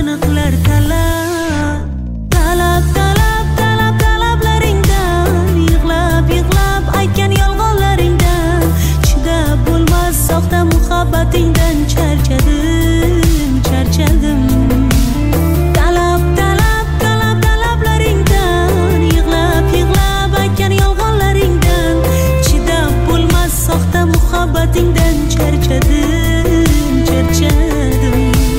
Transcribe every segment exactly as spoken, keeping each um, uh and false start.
so'zlarni qilar talab. Talab, talab, talab, talablaringdan, yig'lab, yig'lab aytgan yolg'onlaringdan, chidab bo'lmas soxta muhabbatingdan charchadim, charchadim. Talab, talab, talab, talablaringdan, yig'lab, yig'lab aytgan yolg'onlaringdan, chidab bo'lmas soxta muhabbatingdan charchadim, charchadim.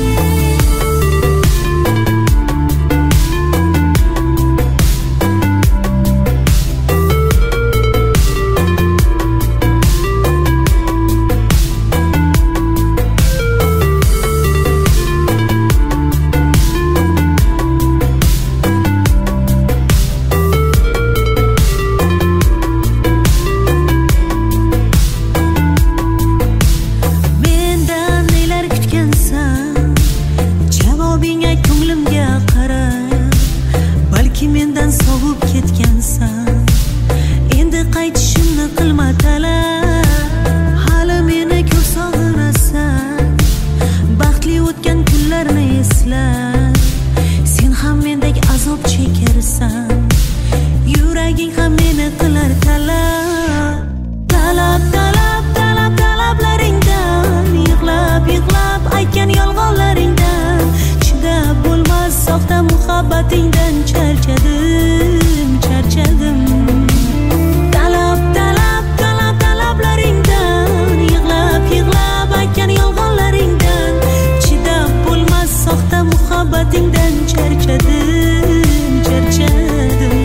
Mendan sovib ketgansan, endi qaytishimni qilma talab. Hali meni ko'p sog'inasan, baxtli o'tgan kunlarni eslab. Sen ham mendek azob chekarsan, yuraging ham meni qilar talab. Talab, talab, talab, talablaringdan, yig'lab, yig'lab aytgan yolg'onlaringdan, chidab bo'lmas soxta muhabbatingdan charchadim, charchadim. Talab, talab, talab, talablaringdan, yig'lab, yig'lab aytgan yolg'onlaringdan, chidab bo'lmas soxta muhabbatingdan charchadim, charchadim.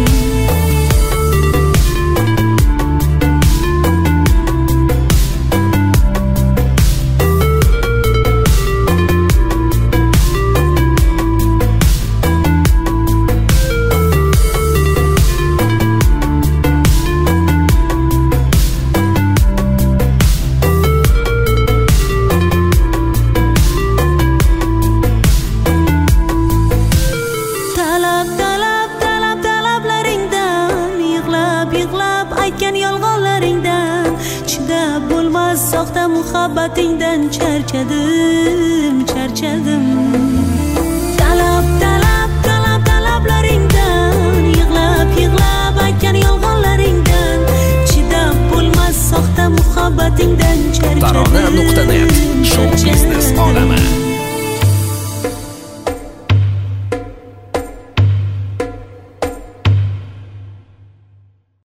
Aytgan yolg'onlaringdan, chidab bo'lmas soxta muhabbatingdan charchadim, charchadim. Talab, talab, talab, talablaringdan, yig'lab, yig'lab aytgan yolg'onlaringdan, chidab bo'lmas soxta muhabbatingdan charchadim. Tarona nuqta net show biznes olami